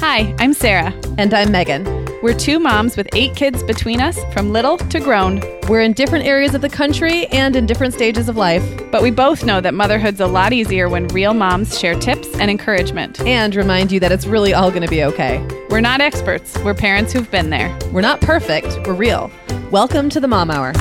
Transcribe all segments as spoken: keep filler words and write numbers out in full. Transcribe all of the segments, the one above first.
Hi, I'm Sarah. And I'm Megan. We're two moms with eight kids between us, from little to grown. We're in different areas of the country and in different stages of life. But we both know that motherhood's a lot easier when real moms share tips and encouragement. And remind you that it's really all going to be okay. We're not experts. We're parents who've been there. We're not perfect. We're real. Welcome to the Mom Hour.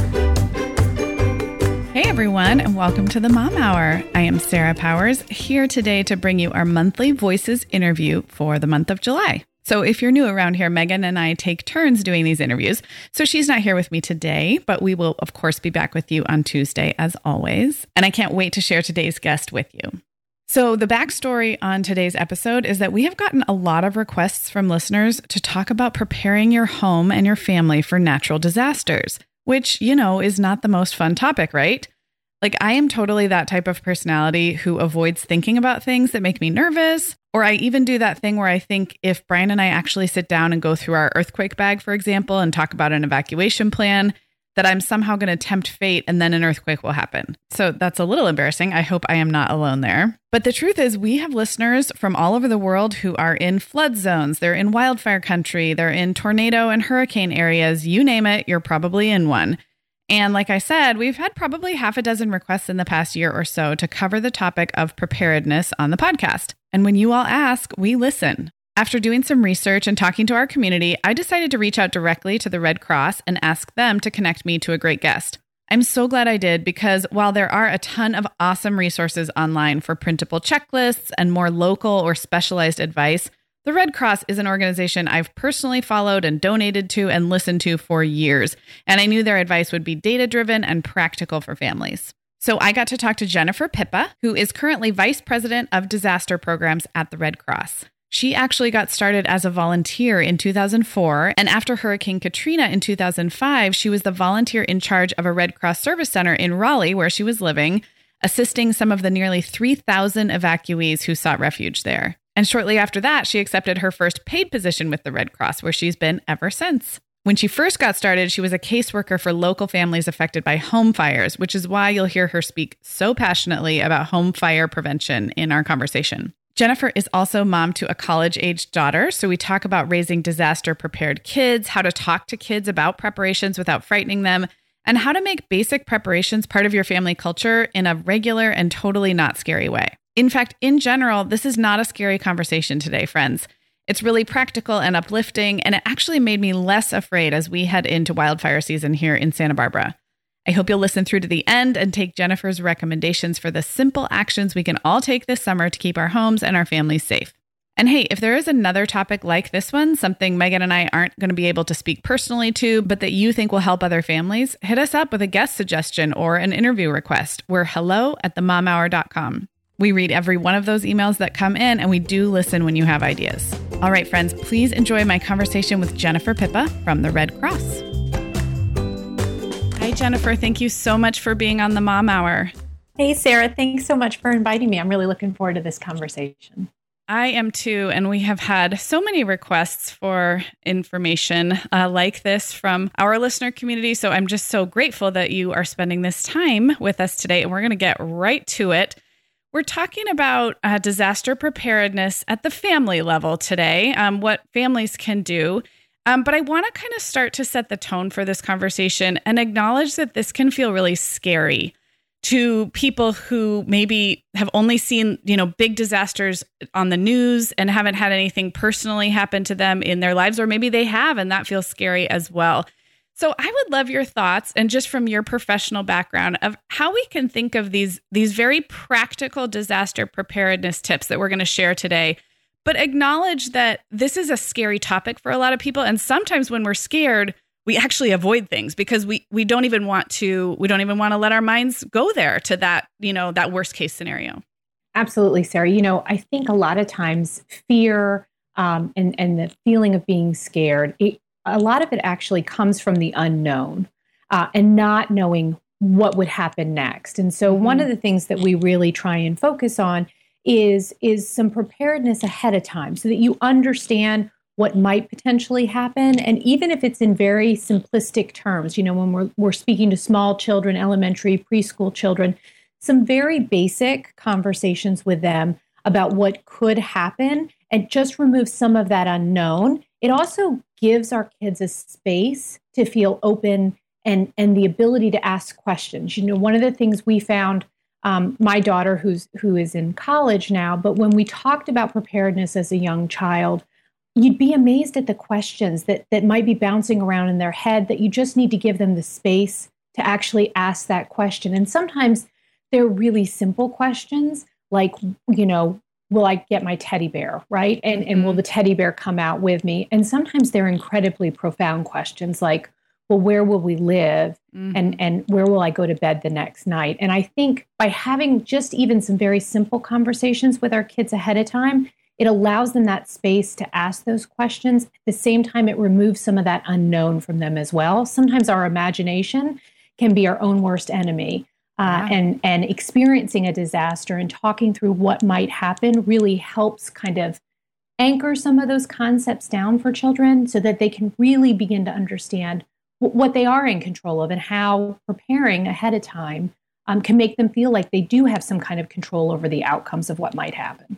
Hey everyone, and welcome to the Mom Hour. I am Sarah Powers, here today to bring you our monthly Voices interview for the month of July. So if you're new around here, Megan and I take turns doing these interviews. So she's not here with me today, but we will, of course, be back with you on Tuesday, as always. And I can't wait to share today's guest with you. So the backstory on today's episode is that we have gotten a lot of requests from listeners to talk about preparing your home and your family for natural disasters, which, you know, is not the most fun topic, right? Like, I am totally that type of personality who avoids thinking about things that make me nervous. Or I even do that thing where I think if Brian and I actually sit down and go through our earthquake bag, for example, and talk about an evacuation plan, that I'm somehow going to tempt fate and then an earthquake will happen. So that's a little embarrassing. I hope I am not alone there. But the truth is, we have listeners from all over the world who are in flood zones. They're in wildfire country. They're in tornado and hurricane areas. You name it, you're probably in one. And like I said, we've had probably half a dozen requests in the past year or so to cover the topic of preparedness on the podcast. And when you all ask, we listen. After doing some research and talking to our community, I decided to reach out directly to the Red Cross and ask them to connect me to a great guest. I'm so glad I did, because while there are a ton of awesome resources online for printable checklists and more local or specialized advice, the Red Cross is an organization I've personally followed and donated to and listened to for years, and I knew their advice would be data-driven and practical for families. So I got to talk to Jennifer Pippa, who is currently Vice President of Disaster Programs at the Red Cross. She actually got started as a volunteer in two thousand four, and after Hurricane Katrina in two thousand five, she was the volunteer in charge of a Red Cross service center in Raleigh, where she was living, assisting some of the nearly three thousand evacuees who sought refuge there. And shortly after that, she accepted her first paid position with the Red Cross, where she's been ever since. When she first got started, she was a caseworker for local families affected by home fires, which is why you'll hear her speak so passionately about home fire prevention in our conversation. Jennifer is also mom to a college-aged daughter, so we talk about raising disaster-prepared kids, how to talk to kids about preparations without frightening them, and how to make basic preparations part of your family culture in a regular and totally not scary way. In fact, in general, this is not a scary conversation today, friends. It's really practical and uplifting, and it actually made me less afraid as we head into wildfire season here in Santa Barbara. I hope you'll listen through to the end and take Jennifer's recommendations for the simple actions we can all take this summer to keep our homes and our families safe. And hey, if there is another topic like this one, something Megan and I aren't going to be able to speak personally to, but that you think will help other families, hit us up with a guest suggestion or an interview request. We're hello at the mom hour dot com. We read every one of those emails that come in, and we do listen when you have ideas. All right, friends, please enjoy my conversation with Jennifer Pippa from the Red Cross. Hi, Jennifer. Thank you so much for being on the Mom Hour. Hey, Sarah. Thanks so much for inviting me. I'm really looking forward to this conversation. I am too, and we have had so many requests for information uh, like this from our listener community, so I'm just so grateful that you are spending this time with us today, and we're going to get right to it. We're talking about uh, disaster preparedness at the family level today, um, what families can do. Um, but I want to kind of start to set the tone for this conversation and acknowledge that this can feel really scary to people who maybe have only seen, you know, big disasters on the news and haven't had anything personally happen to them in their lives, or maybe they have, and that feels scary as well. So I would love your thoughts, and just from your professional background, of how we can think of these, these very practical disaster preparedness tips that we're going to share today, but acknowledge that this is a scary topic for a lot of people. And sometimes when we're scared, we actually avoid things because we, we don't even want to, we don't even want to let our minds go there to that, you know, that worst case scenario. Absolutely, Sarah. You know, I think a lot of times fear um, and, and the feeling of being scared, it, a lot of it actually comes from the unknown uh, and not knowing what would happen next. And so mm-hmm. one of the things that we really try and focus on is, is some preparedness ahead of time so that you understand what might potentially happen. And even if it's in very simplistic terms, you know, when we're, we're speaking to small children, elementary, preschool children, some very basic conversations with them about what could happen and just remove some of that unknown. It also gives our kids a space to feel open and, and the ability to ask questions. You know, one of the things we found, um, my daughter who's who is in college now, but when we talked about preparedness as a young child, you'd be amazed at the questions that that might be bouncing around in their head that you just need to give them the space to actually ask that question. And sometimes they're really simple questions like, you know, will I get my teddy bear, right? And, and will the teddy bear come out with me? And sometimes they're incredibly profound questions like, well, where will we live? Mm-hmm. And, and where will I go to bed the next night? And I think by having just even some very simple conversations with our kids ahead of time, it allows them that space to ask those questions. At the same time, it removes some of that unknown from them as well. Sometimes our imagination can be our own worst enemy. Uh, yeah. and, and experiencing a disaster and talking through what might happen really helps kind of anchor some of those concepts down for children so that they can really begin to understand w- what they are in control of and how preparing ahead of time um, can make them feel like they do have some kind of control over the outcomes of what might happen.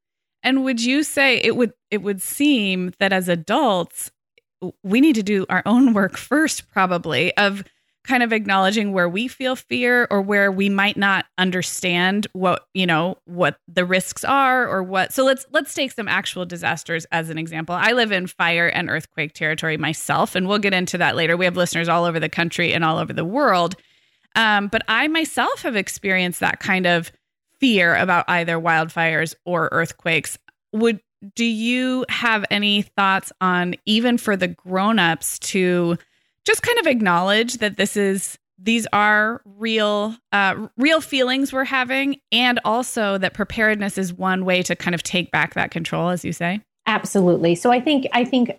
And would you say it would it would seem that as adults, we need to do our own work first, probably, of kind of acknowledging where we feel fear or where we might not understand what, you know, what the risks are or what. So let's let's take some actual disasters as an example. I live in fire and earthquake territory myself, and we'll get into that later. We have listeners all over the country and all over the world. Um, but I myself have experienced that kind of fear about either wildfires or earthquakes. Would do you have any thoughts on, even for the grown-ups, to just kind of acknowledge that this is these are real uh, real feelings we're having, and also that preparedness is one way to kind of take back that control, as you say? Absolutely. So I think I think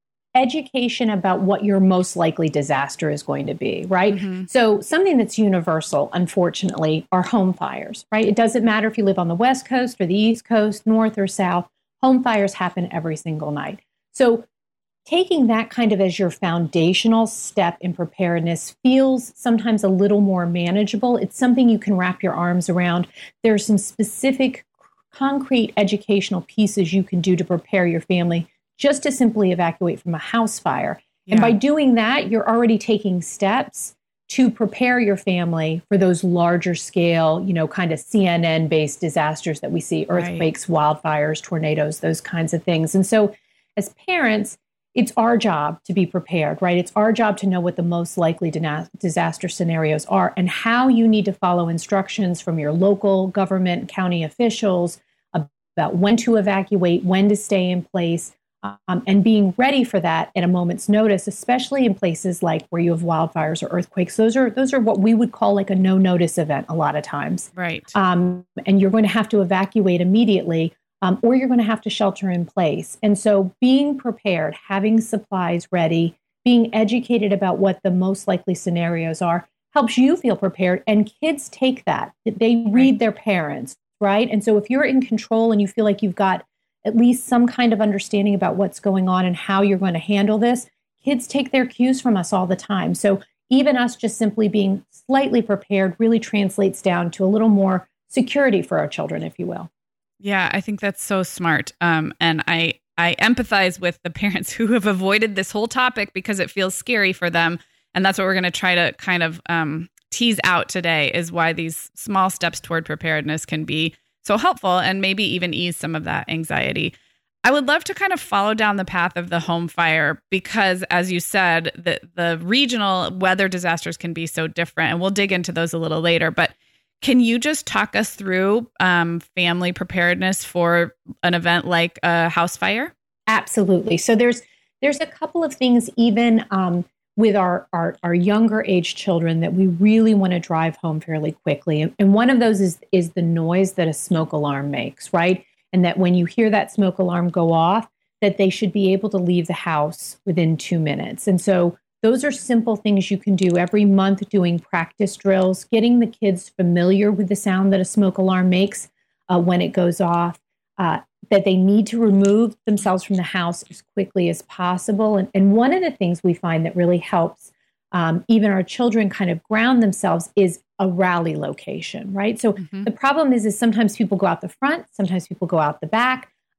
education about what your most likely disaster is going to be, right? Mm-hmm. So something that's universal, unfortunately, are home fires, right? It doesn't matter if you live on the West Coast or the East Coast, North or South, home fires happen every single night. So taking that kind of as your foundational step in preparedness feels sometimes a little more manageable. It's something you can wrap your arms around. There are some specific, concrete educational pieces you can do to prepare your family just to simply evacuate from a house fire. Yeah. And by doing that, you're already taking steps to prepare your family for those larger scale, you know, kind of C N N-based disasters that we see, earthquakes, right, wildfires, tornadoes, those kinds of things. And so as parents, it's our job to be prepared, right? It's our job to know what the most likely dina- disaster scenarios are and how you need to follow instructions from your local government, county officials about when to evacuate, when to stay in place, um, and being ready for that at a moment's notice, especially in places like where you have wildfires or earthquakes. Those are those are what we would call like a no-notice event a lot of times. Right. Um, and you're going to have to evacuate immediately. Um, or you're going to have to shelter in place. And so being prepared, having supplies ready, being educated about what the most likely scenarios are, helps you feel prepared. And kids take that. They read their parents, right? And so if you're in control and you feel like you've got at least some kind of understanding about what's going on and how you're going to handle this, kids take their cues from us all the time. So even us just simply being slightly prepared really translates down to a little more security for our children, if you will. Yeah, I think that's so smart. Um, and I, I empathize with the parents who have avoided this whole topic because it feels scary for them. And that's what we're going to try to kind of um, tease out today, is why these small steps toward preparedness can be so helpful and maybe even ease some of that anxiety. I would love to kind of follow down the path of the home fire because, as you said, the, the regional weather disasters can be so different. And we'll dig into those a little later. But can you just talk us through um, family preparedness for an event like a house fire? Absolutely. So there's there's a couple of things even um, with our, our our younger age children that we really want to drive home fairly quickly. And one of those is is the noise that a smoke alarm makes, right? And that when you hear that smoke alarm go off, that they should be able to leave the house within two minutes. And so those are simple things you can do every month, doing practice drills, getting the kids familiar with the sound that a smoke alarm makes uh, when it goes off, uh, that they need to remove themselves from the house as quickly as possible. And, and one of the things we find that really helps um, even our children kind of ground themselves is a rally location, right? So mm-hmm. the problem is, is sometimes people go out the front, sometimes people go out the back.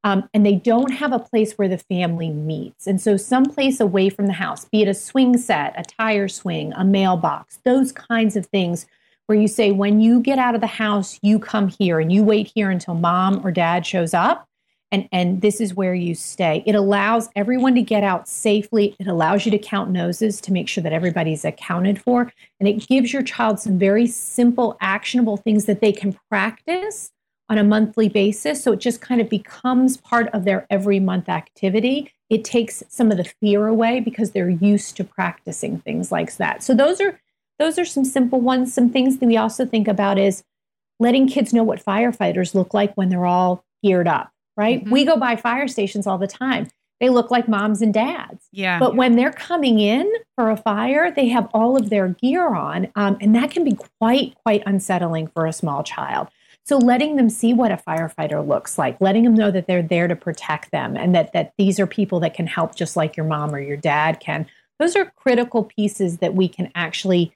Um, and they don't have a place where the family meets. And so someplace away from the house, be it a swing set, a tire swing, a mailbox, those kinds of things where you say, when you get out of the house, you come here and you wait here until mom or dad shows up. And, and this is where you stay. It allows everyone to get out safely. It allows you to count noses to make sure that everybody's accounted for. And it gives your child some very simple, actionable things that they can practice on a monthly basis. So it just kind of becomes part of their every month activity. It takes some of the fear away because they're used to practicing things like that. So those are those are some simple ones. Some things that we also think about is letting kids know what firefighters look like when they're all geared up. Right? Mm-hmm. We go by fire stations all the time. They look like moms and dads. Yeah. But when they're coming in for a fire, they have all of their gear on. Um, and that can be quite, quite unsettling for a small child. So letting them see what a firefighter looks like, letting them know that they're there to protect them and that, that these are people that can help just like your mom or your dad can. Those are critical pieces that we can actually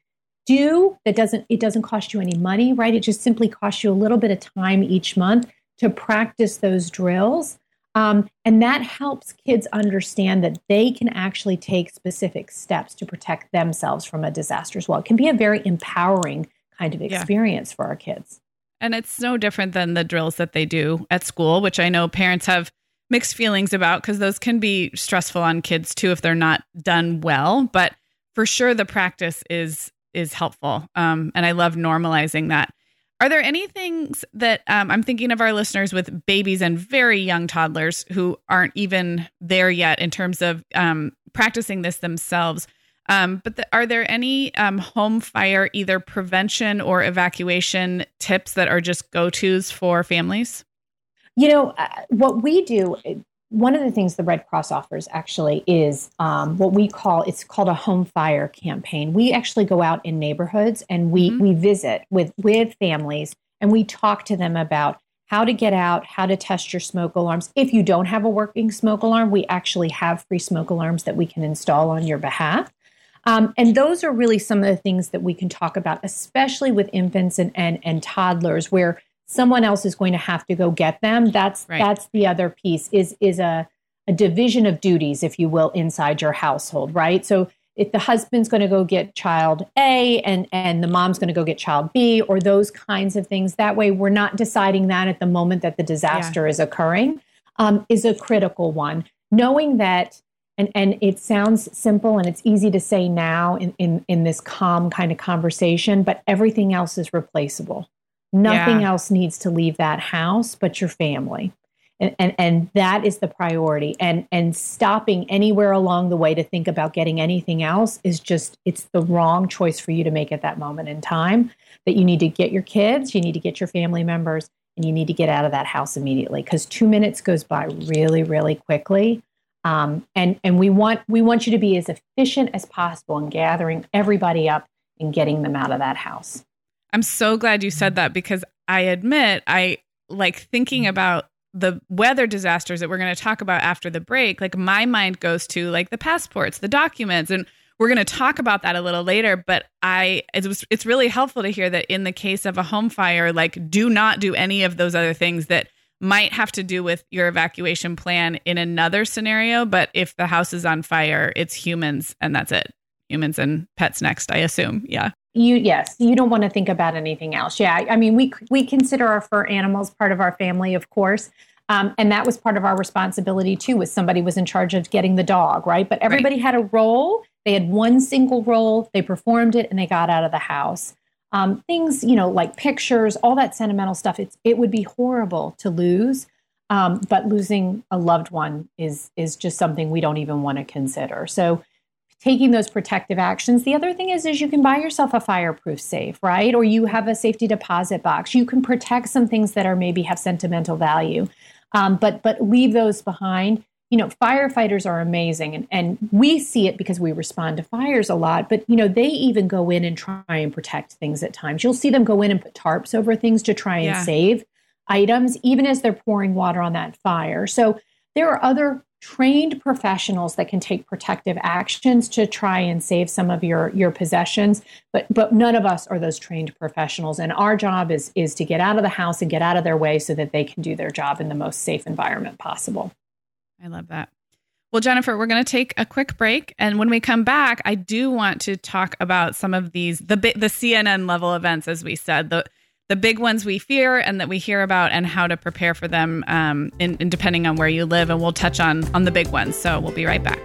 do that doesn't, it doesn't cost you any money, right? It just simply costs you a little bit of time each month to practice those drills. Um, and that helps kids understand that they can actually take specific steps to protect themselves from a disaster as well. It can be a very empowering kind of experience yeah. for our kids. And it's no different than the drills that they do at school, which I know parents have mixed feelings about because those can be stressful on kids too if they're not done well. But for sure, the practice is is helpful. Um, and I love normalizing that. Are there any things that um, I'm thinking of our listeners with babies and very young toddlers who aren't even there yet in terms of um, practicing this themselves? Um, but the, are there any um, home fire, either prevention or evacuation tips that are just go-tos for families? You know, uh, what we do, one of the things the Red Cross offers actually is um, what we call, it's called a home fire campaign. We actually go out in neighborhoods and we mm-hmm. we visit with, with families and we talk to them about how to get out, how to test your smoke alarms. If you don't have a working smoke alarm, we actually have free smoke alarms that we can install on your behalf. Um, and those are really some of the things that we can talk about, especially with infants and, and, and toddlers where someone else is going to have to go get them. That's right. That's the other piece is, is a, a division of duties, if you will, inside your household, right? So if the husband's going to go get child A and, and the mom's going to go get child B or those kinds of things, that way we're not deciding that at the moment that the disaster yeah. is occurring, um, is a critical one. Knowing that And and it sounds simple and it's easy to say now in, in, in this calm kind of conversation, but everything else is replaceable. Nothing yeah. else needs to leave that house but your family. And, and and that is the priority. And and stopping anywhere along the way to think about getting anything else is just, it's the wrong choice for you to make at that moment in time. That you need to get your kids, you need to get your family members, and you need to get out of that house immediately because two minutes goes by really, really quickly. Um, and and we want we want you to be as efficient as possible in gathering everybody up and getting them out of that house. I'm so glad you said that because I admit I like thinking about the weather disasters that we're going to talk about after the break. Like my mind goes to like the passports, the documents, and we're going to talk about that a little later. But I it was it's really helpful to hear that in the case of a home fire, like do not do any of those other things that might have to do with your evacuation plan in another scenario. But if the house is on fire, it's humans and that's it. Humans and pets next, I assume. Yeah. You yes, you don't want to think about anything else. Yeah, I mean, we we consider our fur animals part of our family, of course, um, and that was part of our responsibility too. Was somebody was in charge of getting the dog, right? But everybody right. had a role. They had one single role. They performed it, and they got out of the house. Um, things, you know, like pictures, all that sentimental stuff. It's it would be horrible to lose, um, but losing a loved one is is just something we don't even want to consider. So. Taking those protective actions. The other thing is, is you can buy yourself a fireproof safe, right? Or you have a safety deposit box. You can protect some things that are maybe have sentimental value, um, but but leave those behind. You know, firefighters are amazing, and, and we see it because we respond to fires a lot. But you know, they even go in and try and protect things at times. You'll see them go in and put tarps over things to try and yeah. save items, even as they're pouring water on that fire. So there are other trained professionals that can take protective actions to try and save some of your, your possessions. But but none of us are those trained professionals. And our job is, is to get out of the house and get out of their way so that they can do their job in the most safe environment possible. I love that. Well, Jennifer, we're going to take a quick break. And when we come back, I do want to talk about some of these, the the C N N level events, as we said, the the big ones we fear and that we hear about and how to prepare for them um, in, in depending on where you live. And we'll touch on, on the big ones. So we'll be right back.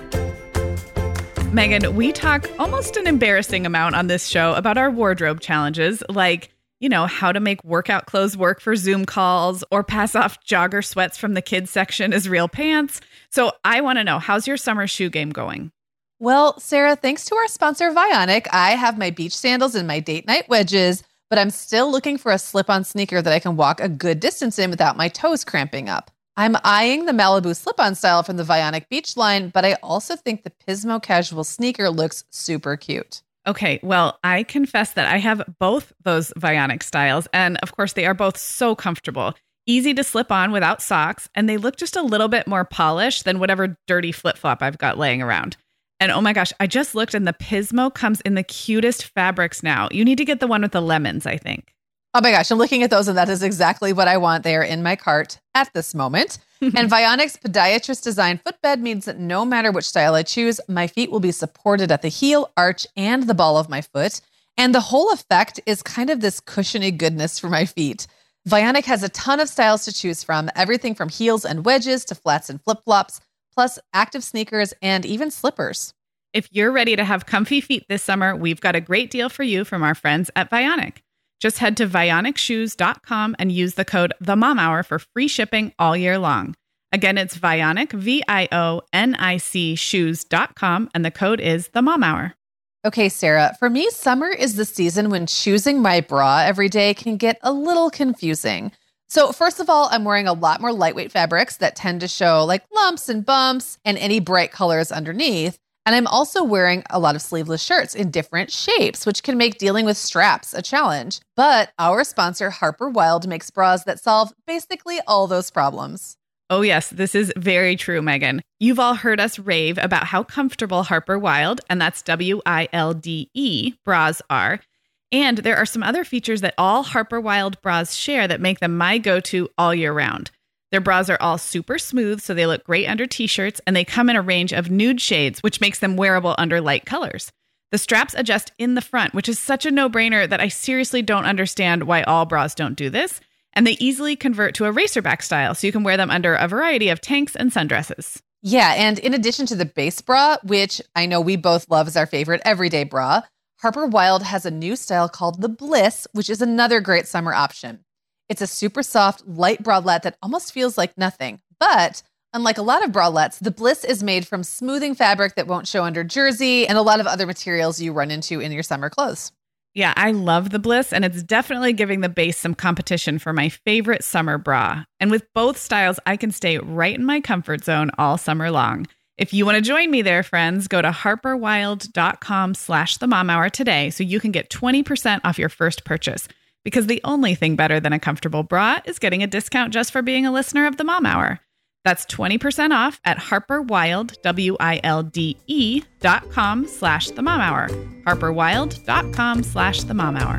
Megan, we talk almost an embarrassing amount on this show about our wardrobe challenges, like, you know, how to make workout clothes work for Zoom calls or pass off jogger sweats from the kids section as real pants. So I want to know, how's your summer shoe game going? Well, Sarah, thanks to our sponsor, Vionic, I have my beach sandals and my date night wedges, but I'm still looking for a slip-on sneaker that I can walk a good distance in without my toes cramping up. I'm eyeing the Malibu slip-on style from the Vionic beach line, but I also think the Pismo casual sneaker looks super cute. Okay, well, I confess that I have both those Vionic styles, and of course, they are both so comfortable. Easy to slip on without socks, and they look just a little bit more polished than whatever dirty flip-flop I've got laying around. And oh my gosh, I just looked and the Pismo comes in the cutest fabrics now. You need to get the one with the lemons, I think. Oh my gosh, I'm looking at those and that is exactly what I want. They are in my cart at this moment. And Vionic's podiatrist designed footbed means that no matter which style I choose, my feet will be supported at the heel, arch, and the ball of my foot. And the whole effect is kind of this cushiony goodness for my feet. Vionic has a ton of styles to choose from, everything from heels and wedges to flats and flip-flops, plus active sneakers and even slippers. If you're ready to have comfy feet this summer, we've got a great deal for you from our friends at Vionic. Just head to vionic shoes dot com and use the code THEMOMHOUR for free shipping all year long. Again, it's Vionic, V I O N I C shoes dot com, and the code is THEMOMHOUR. Okay, Sarah, for me, summer is the season when choosing my bra every day can get a little confusing. So first of all, I'm wearing a lot more lightweight fabrics that tend to show like lumps and bumps and any bright colors underneath. And I'm also wearing a lot of sleeveless shirts in different shapes, which can make dealing with straps a challenge. But our sponsor, Harper Wilde, makes bras that solve basically all those problems. Oh yes, this is very true, Megan. You've all heard us rave about how comfortable Harper Wilde, and that's W I L D E, bras are. And there are some other features that all Harper Wilde bras share that make them my go-to all year round. Their bras are all super smooth, so they look great under t-shirts, and they come in a range of nude shades, which makes them wearable under light colors. The straps adjust in the front, which is such a no-brainer that I seriously don't understand why all bras don't do this. And they easily convert to a racerback style, so you can wear them under a variety of tanks and sundresses. Yeah, and in addition to the base bra, which I know we both love as our favorite everyday bra, Harper Wilde has a new style called the Bliss, which is another great summer option. It's a super soft, light bralette that almost feels like nothing. But unlike a lot of bralettes, the Bliss is made from smoothing fabric that won't show under jersey and a lot of other materials you run into in your summer clothes. Yeah, I love the Bliss, and it's definitely giving the base some competition for my favorite summer bra. And with both styles, I can stay right in my comfort zone all summer long. If you want to join me there, friends, go to harperwild dot com slash the mom hour today so you can get twenty percent off your first purchase. Because the only thing better than a comfortable bra is getting a discount just for being a listener of the Mom Hour. That's twenty percent off at harperwild, W I L D E dot com slash the mom hour. harperwild dot com slash the mom hour.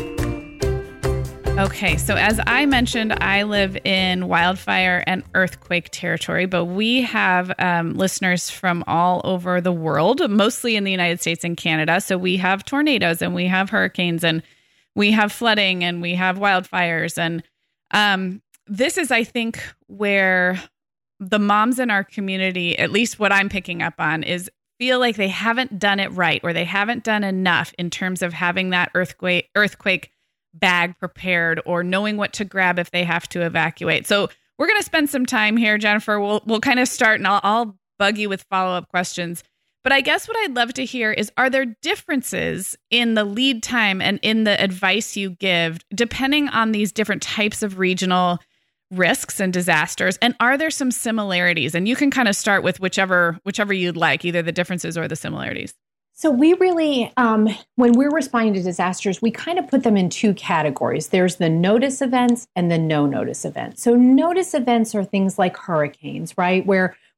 Okay, so as I mentioned, I live in wildfire and earthquake territory, but we have um, listeners from all over the world, mostly in the United States and Canada. So we have tornadoes and we have hurricanes and we have flooding and we have wildfires. And um, this is, I think, where the moms in our community, at least what I'm picking up on, is feel like they haven't done it right or they haven't done enough in terms of having that earthquake earthquake bag prepared or knowing what to grab if they have to evacuate. So we're going to spend some time here, Jennifer. We'll we'll kind of start and I'll, I'll bug you with follow-up questions. But I guess what I'd love to hear is, are there differences in the lead time and in the advice you give depending on these different types of regional risks and disasters? And are there some similarities? And you can kind of start with whichever whichever you'd like, either the differences or the similarities. So we really, um, when we're responding to disasters, we kind of put them in two categories. There's the notice events and the no notice events. So notice events are things like hurricanes, right? Where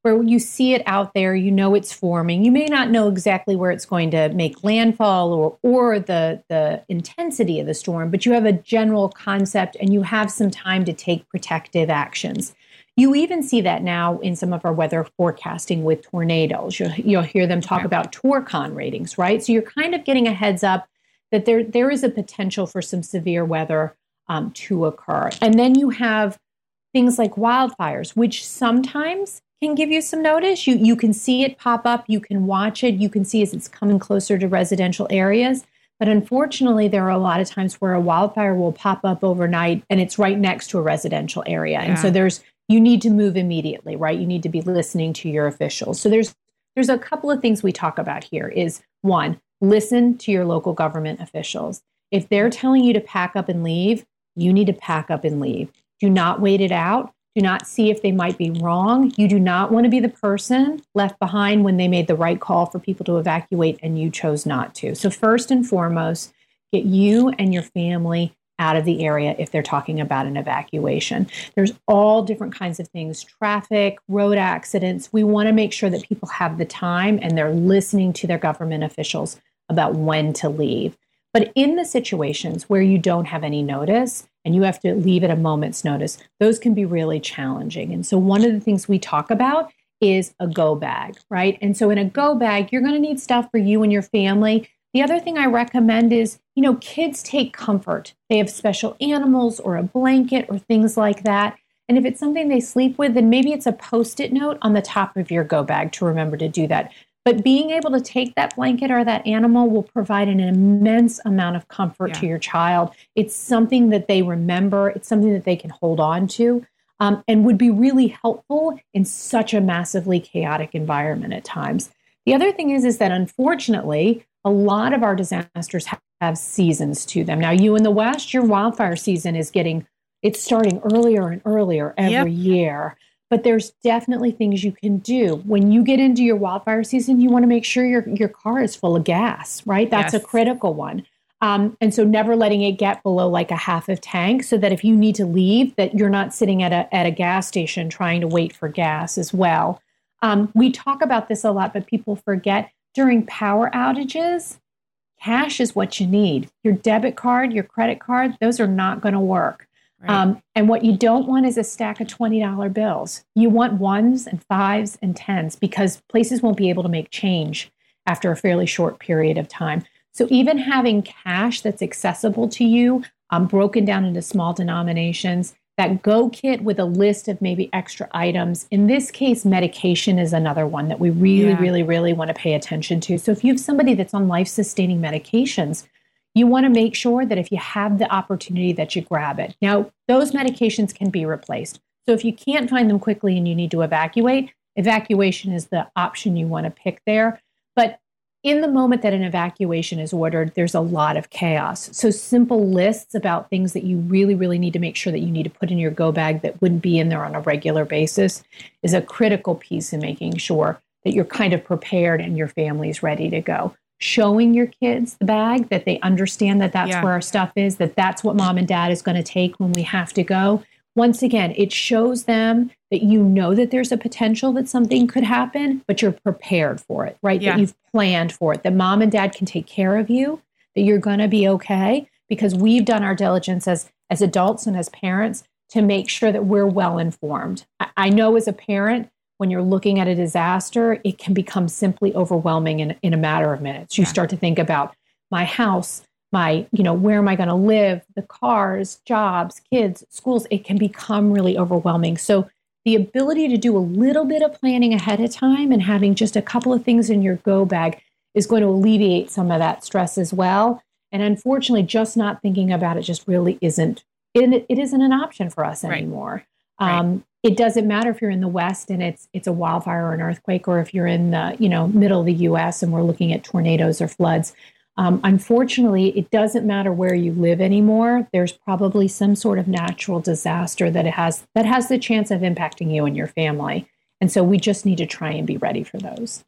where you see it out there, you know it's forming. You may not know exactly where it's going to make landfall or or the, the intensity of the storm, but you have a general concept and you have some time to take protective actions. You even see that now in some of our weather forecasting with tornadoes. You'll, you'll hear them talk about Torcon ratings, right? So you're kind of getting a heads up that there there is a potential for some severe weather um, to occur. And then you have things like wildfires, which sometimes can give you some notice. You you can see it pop up, you can watch it, you can see as it's coming closer to residential areas. But unfortunately, there are a lot of times where a wildfire will pop up overnight and it's right next to a residential area. Yeah. And so there's you need to move immediately, right? You need to be listening to your officials. So there's there's a couple of things we talk about here is one, listen to your local government officials. If they're telling you to pack up and leave, you need to pack up and leave. Do not wait it out. Do not see if they might be wrong. You do not want to be the person left behind when they made the right call for people to evacuate and you chose not to. So first and foremost, get you and your family out of the area if they're talking about an evacuation. There's all different kinds of things, traffic, road accidents. We want to make sure that people have the time and they're listening to their government officials about when to leave. But in the situations where you don't have any notice and you have to leave at a moment's notice, those can be really challenging. And so one of the things we talk about is a go bag, right? And so in a go bag, you're going to need stuff for you and your family. The other thing I recommend is, you know, kids take comfort. They have special animals or a blanket or things like that. And if it's something they sleep with, then maybe it's a Post-it note on the top of your go bag to remember to do that. But being able to take that blanket or that animal will provide an immense amount of comfort yeah. to your child. It's something that they remember. It's something that they can hold on to um, and would be really helpful in such a massively chaotic environment at times. The other thing is, is that unfortunately, a lot of our disasters have, have seasons to them. Now, you in the West, your wildfire season is getting, it's starting earlier and earlier every yep. year. But there's definitely things you can do. When you get into your wildfire season, you want to make sure your, your car is full of gas, right? That's yes. a critical one. Um, and so never letting it get below like a half a tank so that if you need to leave, that you're not sitting at a, at a gas station trying to wait for gas as well. Um, we talk about this a lot, but people forget during power outages, cash is what you need. Your debit card, your credit card, those are not going to work. Right. Um, and what you don't want is a stack of twenty dollar bills. You want ones and fives and tens because places won't be able to make change after a fairly short period of time. So even having cash that's accessible to you, um, broken down into small denominations, that go kit with a list of maybe extra items. In this case, medication is another one that we really, yeah. really, really want to pay attention to. So if you have somebody that's on life-sustaining medications, you want to make sure that if you have the opportunity that you grab it. Now, those medications can be replaced. So if you can't find them quickly and you need to evacuate, evacuation is the option you want to pick there. But in the moment that an evacuation is ordered, there's a lot of chaos. So simple lists about things that you really, really need to make sure that you need to put in your go bag that wouldn't be in there on a regular basis is a critical piece in making sure that you're kind of prepared and your family's ready to go. Showing your kids the bag, that they understand that that's yeah. where our stuff is, that that's what mom and dad is going to take when we have to go. Once again, it shows them that you know that there's a potential that something could happen, but you're prepared for it, right? Yeah. That you've planned for it, that mom and dad can take care of you, that you're going to be okay, because we've done our diligence as, as adults and as parents to make sure that we're well informed. I, I know as a parent, when you're looking at a disaster, it can become simply overwhelming in, in a matter of minutes. You yeah. start to think about my house, my, you know, where am I going to live, the cars, jobs, kids, schools. It can become really overwhelming. So the ability to do a little bit of planning ahead of time and having just a couple of things in your go bag is going to alleviate some of that stress as well. And unfortunately, just not thinking about it just really isn't, it, it isn't an option for us right. anymore. Right. Um, It doesn't matter if you're in the West and it's it's a wildfire or an earthquake, or if you're in the you know middle of the U S and we're looking at tornadoes or floods. Um, unfortunately, it doesn't matter where you live anymore. There's probably some sort of natural disaster that it has that has the chance of impacting you and your family. And so we just need to try and be ready for those.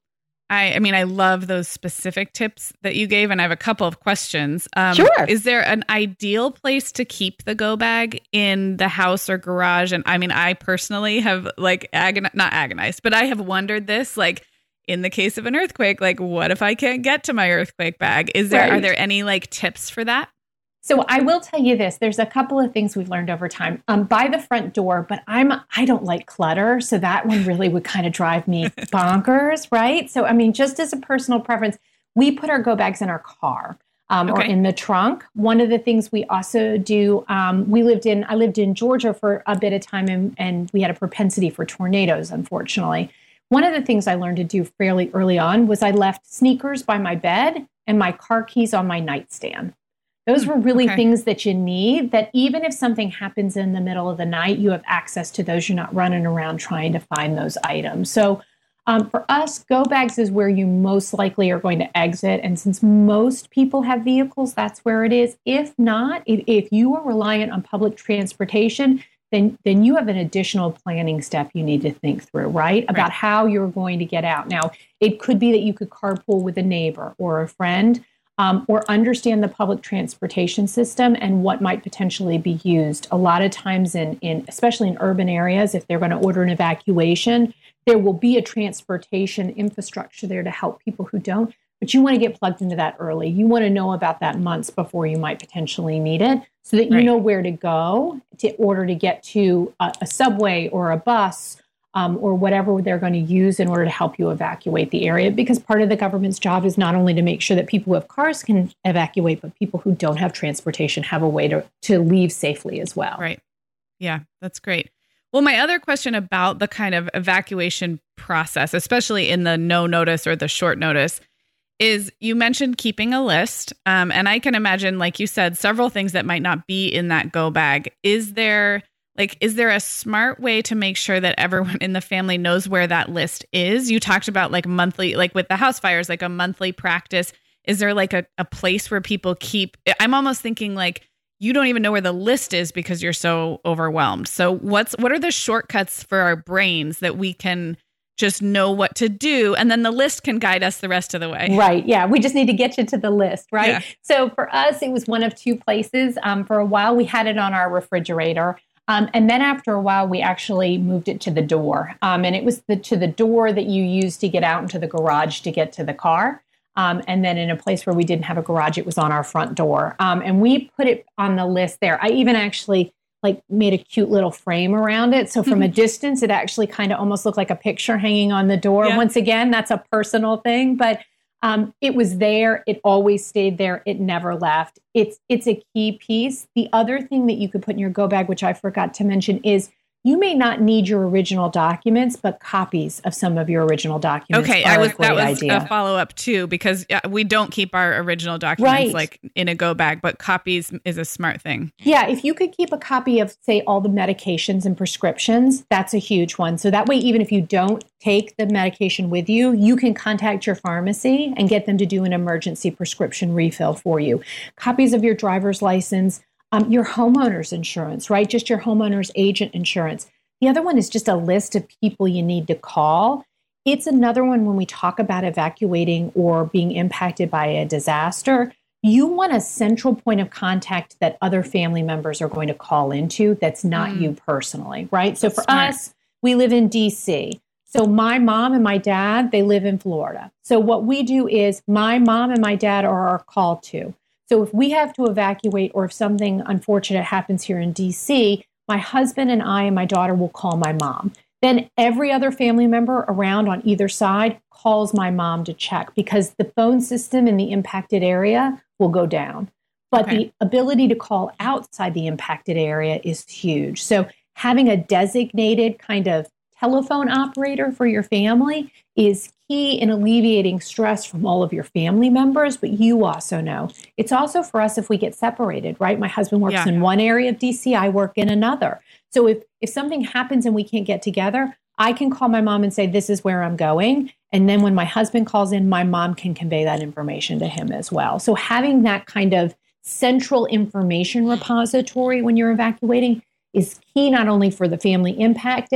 I, I mean, I love those specific tips that you gave, and I have a couple of questions. Um, Sure. Is there an ideal place to keep the go bag in the house or garage? And I mean, I personally have like agon not agonized, but I have wondered this, like in the case of an earthquake, like what if I can't get to my earthquake bag? Is there, Right. are there any like tips for that? So I will tell you this, there's a couple of things we've learned over time. Um, by the front door, but I'm I don't like clutter, so that one really would kind of drive me bonkers, right? So I mean, just as a personal preference, we put our go bags in our car um, or Okay. in the trunk. One of the things we also do, um, we lived in I lived in Georgia for a bit of time, and, and we had a propensity for tornadoes, unfortunately. One of the things I learned to do fairly early on was I left sneakers by my bed and my car keys on my nightstand. Those were really Okay. things that you need, that even if something happens in the middle of the night, you have access to those. You're not running around trying to find those items. So um, for us, go bags is where you most likely are going to exit. And since most people have vehicles, that's where it is. If not, if, if you are reliant on public transportation, then, then you have an additional planning step you need to think through, right? About Right. how you're going to get out. Now, it could be that you could carpool with a neighbor or a friend. Um, or understand the public transportation system and what might potentially be used. A lot of times in, in especially in urban areas, if they're going to order an evacuation, there will be a transportation infrastructure there to help people who don't. But you want to get plugged into that early. You want to know about that months before you might potentially need it so that you Right. know where to go to order to get to a, a subway or a bus Um, or whatever they're going to use in order to help you evacuate the area. Because part of the government's job is not only to make sure that people who have cars can evacuate, but people who don't have transportation have a way to, to leave safely as well. Right. Yeah, that's great. Well, my other question about the kind of evacuation process, especially in the no notice or the short notice, is you mentioned keeping a list. Um, and I can imagine, like you said, several things that might not be in that go bag. Is there Like, is there a smart way to make sure that everyone in the family knows where that list is? You talked about like monthly, like with the house fires, like a monthly practice. Is there like a, a place where people keep, I'm almost thinking like you don't even know where the list is because you're so overwhelmed. So what's, what are the shortcuts for our brains that we can just know what to do? And then the list can guide us the rest of the way. Right. Yeah. We just need to get you to the list. Right. Yeah. So for us, it was one of two places. Um, for a while, we had it on our refrigerator. Um, and then after a while, we actually moved it to the door. Um, and it was the, to the door that you use to get out into the garage to get to the car. Um, and then in a place where we didn't have a garage, it was on our front door. Um, and we put it on the list there. I even actually like made a cute little frame around it. So from a distance, it actually kind of almost looked like a picture hanging on the door. Yeah. Once again, that's a personal thing, but Um, it was there. It always stayed there. It never left. It's it's a key piece. The other thing that you could put in your go bag, which I forgot to mention, is you may not need your original documents, but copies of some of your original documents. Okay, are I was a great that was idea. a follow up too, because uh, we don't keep our original documents Right. like in a go bag, but copies is a smart thing. Yeah, if you could keep a copy of, say, all the medications and prescriptions, that's a huge one. So that way, even if you don't take the medication with you, you can contact your pharmacy and get them to do an emergency prescription refill for you. Copies of your driver's license, um, your homeowner's insurance, right? Just your homeowner's agent insurance. The other one is just a list of people you need to call. It's another one when we talk about evacuating or being impacted by a disaster. You want a central point of contact that other family members are going to call into that's not Mm. you personally, right? So That's for smart. us, we live in D C. So my mom and my dad, they live in Florida. So what we do is my mom and my dad are our call to. So if we have to evacuate or if something unfortunate happens here in D C, my husband and I and my daughter will call my mom. Then every other family member around on either side calls my mom to check because the phone system in the impacted area will go down. But Okay. the ability to call outside the impacted area is huge. So having a designated kind of telephone operator for your family is key in alleviating stress from all of your family members, but you also know. It's also for us if we get separated, right? My husband works Yeah. in one area of D C, I work in another. So if, if something happens and we can't get together, I can call my mom and say, this is where I'm going. And then when my husband calls in, my mom can convey that information to him as well. So having that kind of central information repository when you're evacuating is key not only for the family impacted,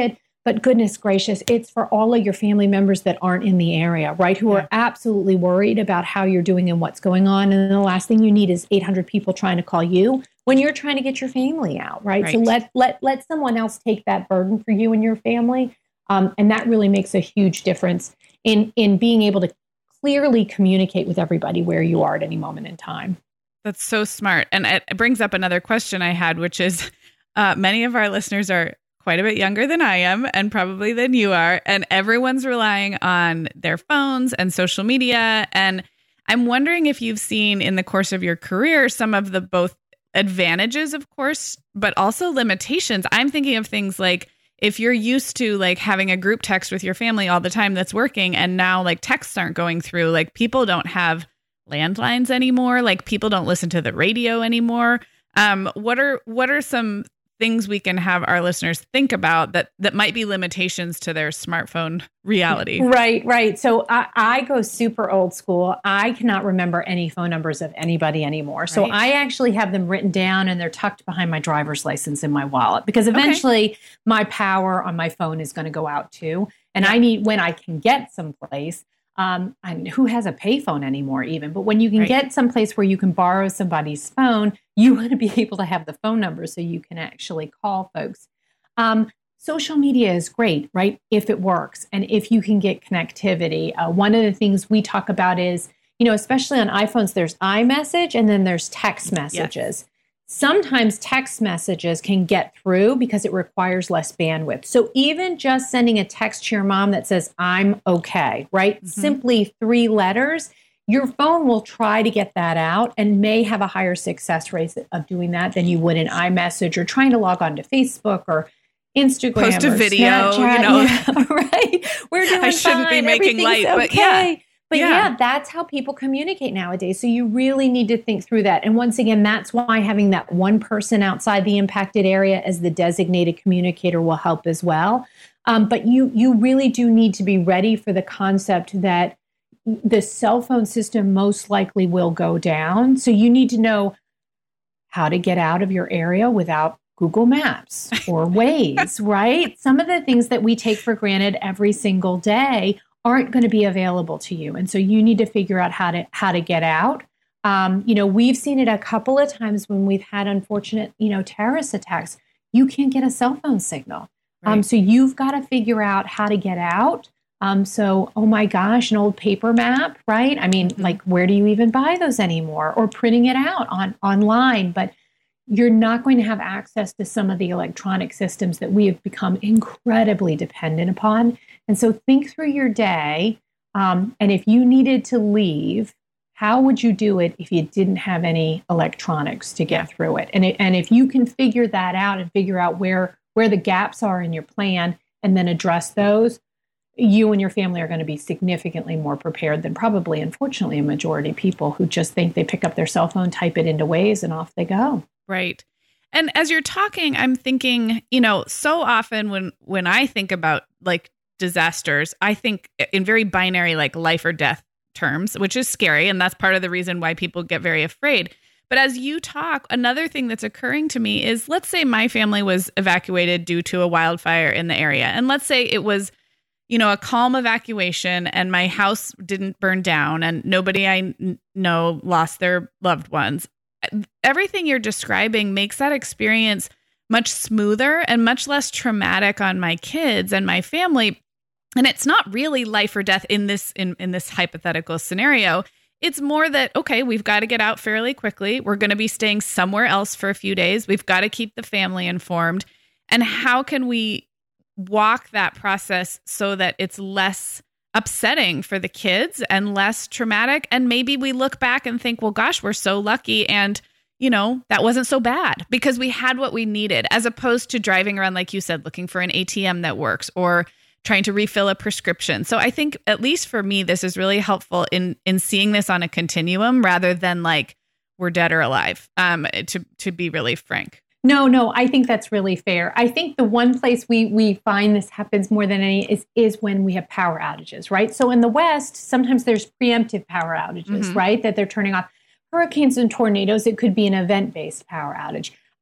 but goodness gracious, it's for all of your family members that aren't in the area, right? Who yeah. are absolutely worried about how you're doing and what's going on. And the last thing you need is eight hundred people trying to call you when you're trying to get your family out, right? right. So let let let someone else take that burden for you and your family. Um, and that really makes a huge difference in in being able to clearly communicate with everybody where you are at any moment in time. That's so smart. And it brings up another question I had, which is uh, many of our listeners are quite a bit younger than I am and probably than you are. And everyone's relying on their phones and social media. And I'm wondering if you've seen in the course of your career some of the both advantages, of course, but also limitations. I'm thinking of things like if you're used to like having a group text with your family all the time that's working, and now like texts aren't going through, like people don't have landlines anymore, like people don't listen to the radio anymore. Um, what are what are some things we can have our listeners think about that that might be limitations to their smartphone reality? Right, right. So I, I go super old school. I cannot remember any phone numbers of anybody anymore. So right. I actually have them written down and they're tucked behind my driver's license in my wallet, because eventually okay. my power on my phone is going to go out too. And yeah. I need, when I can get someplace, um, and who has a payphone anymore even, but when you can right. get someplace where you can borrow somebody's phone, you want to be able to have the phone number so you can actually call folks. Um, social media is great, right? If it works and if you can get connectivity. Uh, one of the things we talk about is, you know, especially on iPhones, there's iMessage and then there's text messages. Yes. Sometimes text messages can get through because it requires less bandwidth. So even just sending a text to your mom that says, I'm okay, right? Mm-hmm. Simply three letters. Your phone will try to get that out and may have a higher success rate of doing that than you would in iMessage or trying to log on to Facebook or Instagram. Post a or video, Snapchat. you know. Yeah, right. We're doing I shouldn't fine. be making light, okay. but yeah. But yeah. yeah, that's how people communicate nowadays. So you really need to think through that. And once again, that's why having that one person outside the impacted area as the designated communicator will help as well. Um, but you you really do need to be ready for the concept that the cell phone system most likely will go down. So you need to know how to get out of your area without Google Maps or Waze, right? Some of the things that we take for granted every single day aren't going to be available to you. And so you need to figure out how to how to get out. Um, you know, we've seen it a couple of times when we've had unfortunate, you know, terrorist attacks. You can't get a cell phone signal. Right. Um, so you've got to figure out how to get out. Um, so, oh my gosh, an old paper map, right? I mean, mm-hmm. like, where do you even buy those anymore? Or printing it out on online. But you're not going to have access to some of the electronic systems that we have become incredibly dependent upon. And so think through your day. Um, and if you needed to leave, how would you do it if you didn't have any electronics to get through it? And, it, and if you can figure that out and figure out where, where the gaps are in your plan and then address those, you and your family are going to be significantly more prepared than probably, unfortunately, a majority of people who just think they pick up their cell phone, type it into Waze, and off they go. Right. And as you're talking, I'm thinking, you know, so often when when I think about like disasters, I think in very binary, like life or death terms, which is scary. And that's part of the reason why people get very afraid. But as you talk, another thing that's occurring to me is, let's say my family was evacuated due to a wildfire in the area. And let's say it was, you know, a calm evacuation and my house didn't burn down and nobody I know lost their loved ones. Everything you're describing makes that experience much smoother and much less traumatic on my kids and my family. And it's not really life or death in this in, in this hypothetical scenario. It's more that, okay, we've got to get out fairly quickly. We're going to be staying somewhere else for a few days. We've got to keep the family informed. And how can we walk that process so that it's less upsetting for the kids and less traumatic? And maybe we look back and think, well, gosh, we're so lucky. And, you know, that wasn't so bad because we had what we needed, as opposed to driving around, like you said, looking for an A T M that works or trying to refill a prescription. So I think, at least for me, this is really helpful in in seeing this on a continuum rather than like we're dead or alive, um, to, to be really frank. No, no, I think that's really fair. I think the one place we we find this happens more than any is, is when we have power outages, right? So in the West, sometimes there's preemptive power outages, mm-hmm. right? That they're turning off. Hurricanes and tornadoes, it could be an event-based power outage.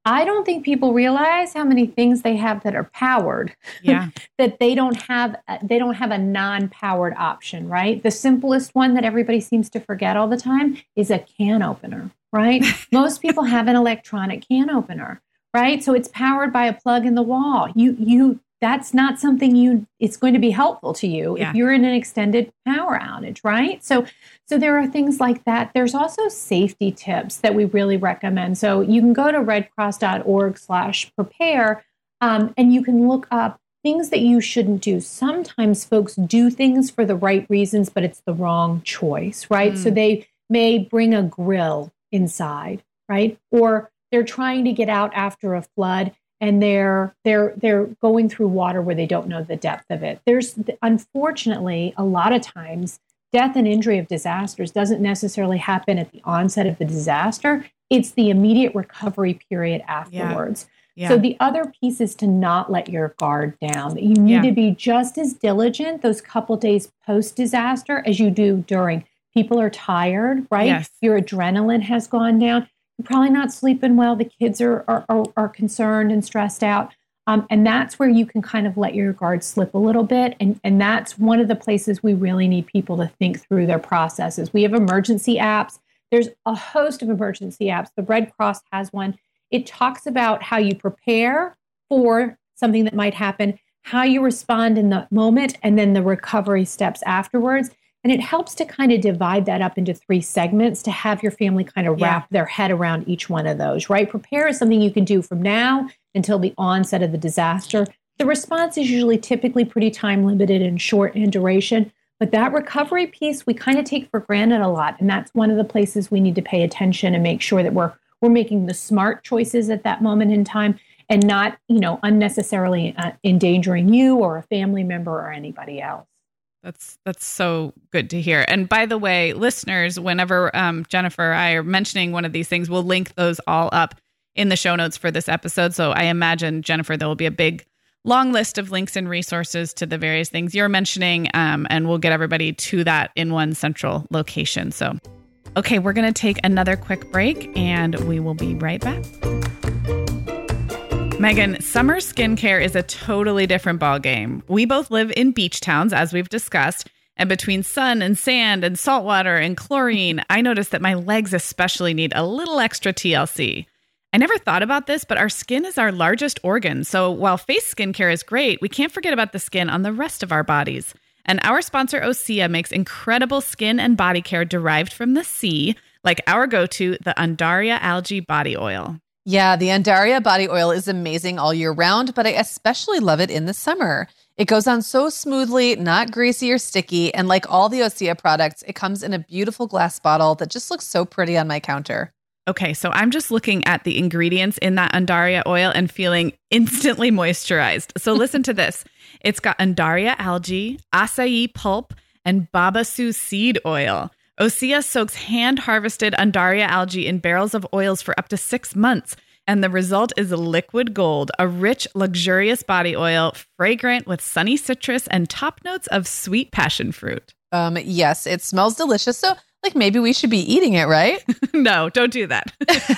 I don't think people realize how many things they have that are powered. Yeah. that they don't have they don't have a non-powered option, right? The simplest one that everybody seems to forget all the time is a can opener, right? Most people have an electronic can opener, right? So it's powered by a plug in the wall. You you that's not something you it's going to be helpful to you Yeah. if you're in an extended power outage, right? So so there are things like that. There's also safety tips that we really recommend. So you can go to redcross.org slash prepare um, and you can look up things that you shouldn't do. Sometimes folks do things for the right reasons, but it's the wrong choice, right? Mm. So they may bring a grill inside, right? Or they're trying to get out after a flood and they're they're they're going through water where they don't know the depth of it. There's unfortunately a lot of times death and injury of disasters doesn't necessarily happen at the onset of the disaster. It's the immediate recovery period afterwards. Yeah. So the other piece is to not let your guard down. That you need Yeah. to be just as diligent those couple days post disaster as you do during. People are tired, right? Yes. Your adrenaline has gone down. You're probably not sleeping well. The kids are are, are, are concerned and stressed out. Um, and that's where you can kind of let your guard slip a little bit. And, and that's one of the places we really need people to think through their processes. We have emergency apps. There's a host of emergency apps. The Red Cross has one. It talks about how you prepare for something that might happen, how you respond in the moment, and then the recovery steps afterwards. And it helps to kind of divide that up into three segments to have your family kind of wrap Yeah. their head around each one of those, right? Prepare is something you can do from now until the onset of the disaster. The response is usually typically pretty time limited and short in duration. But that recovery piece, we kind of take for granted a lot. And that's one of the places we need to pay attention and make sure that we're we're making the smart choices at that moment in time and not, you know, unnecessarily uh, endangering you or a family member or anybody else. That's that's so good to hear. And by the way, listeners, whenever um, Jennifer or I are mentioning one of these things, we'll link those all up in the show notes for this episode. So I imagine, Jennifer, there will be a big, long list of links and resources to the various things you're mentioning, um, and we'll get everybody to that in one central location. So, okay, we're going to take another quick break, and we will be right back. Megan, summer skincare is a totally different ballgame. We both live in beach towns, as we've discussed, and between sun and sand and salt water and chlorine, I noticed that my legs especially need a little extra T L C. I never thought about this, but our skin is our largest organ. So while face skincare is great, we can't forget about the skin on the rest of our bodies. And our sponsor, Osea, makes incredible skin and body care derived from the sea, like our go-to, the Undaria Algae Body Oil. Yeah, the Undaria body oil is amazing all year round, but I especially love it in the summer. It goes on so smoothly, not greasy or sticky, and like all the Osea products, it comes in a beautiful glass bottle that just looks so pretty on my counter. Okay, so I'm just looking at the ingredients in that Undaria oil and feeling instantly moisturized. So listen to this. It's got Undaria algae, acai pulp, and babasu seed oil. Osea soaks hand-harvested Undaria algae in barrels of oils for up to six months. And the result is liquid gold, a rich, luxurious body oil, fragrant with sunny citrus and top notes of sweet passion fruit. Um, yes, it smells delicious. So like maybe we should be eating it, right? No, don't do that.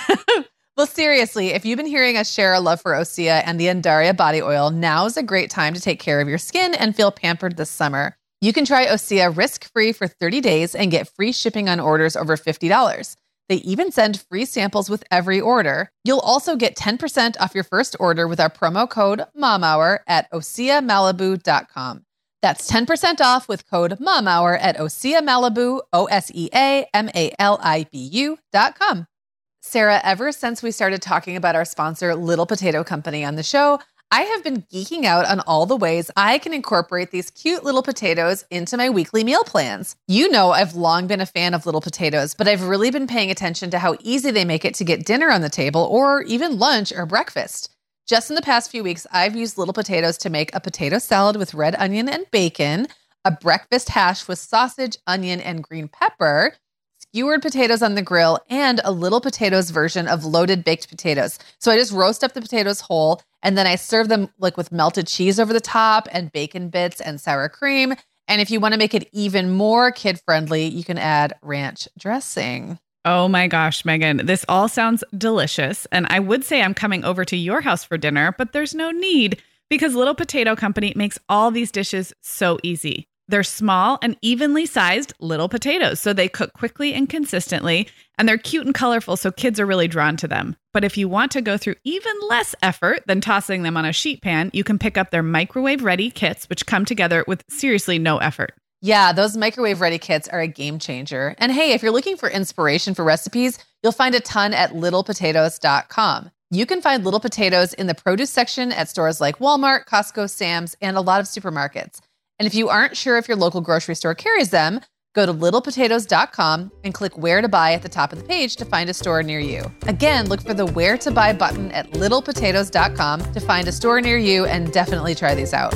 Well, seriously, if you've been hearing us share our love for Osea and the Undaria body oil, now is a great time to take care of your skin and feel pampered this summer. You can try Osea risk-free for thirty days and get free shipping on orders over fifty dollars. They even send free samples with every order. You'll also get ten percent off your first order with our promo code MOMHOUR at osea malibu dot com. That's ten percent off with code MOMHOUR at Osea Malibu, O S E A M A L I B U dot com. Sarah, ever since we started talking about our sponsor, Little Potato Company, on the show, I have been geeking out on all the ways I can incorporate these cute little potatoes into my weekly meal plans. You know, I've long been a fan of Little Potatoes, but I've really been paying attention to how easy they make it to get dinner on the table or even lunch or breakfast. Just in the past few weeks, I've used Little Potatoes to make a potato salad with red onion and bacon, a breakfast hash with sausage, onion, and green pepper, skewered potatoes on the grill, and a Little Potatoes version of loaded baked potatoes. So I just roast up the potatoes whole, and then I serve them like with melted cheese over the top and bacon bits and sour cream. And if you want to make it even more kid-friendly, you can add ranch dressing. Oh my gosh, Megan, this all sounds delicious. And I would say I'm coming over to your house for dinner, but there's no need because Little Potato Company makes all these dishes so easy. They're small and evenly sized little potatoes, so they cook quickly and consistently, and they're cute and colorful, so kids are really drawn to them. But if you want to go through even less effort than tossing them on a sheet pan, you can pick up their microwave-ready kits, which come together with seriously no effort. Yeah, those microwave-ready kits are a game changer. And hey, if you're looking for inspiration for recipes, you'll find a ton at little potatoes dot com. You can find Little Potatoes in the produce section at stores like Walmart, Costco, Sam's, and a lot of supermarkets. And if you aren't sure if your local grocery store carries them, go to little potatoes dot com and click Where to Buy at the top of the page to find a store near you. Again, look for the Where to Buy button at little potatoes dot com to find a store near you and definitely try these out.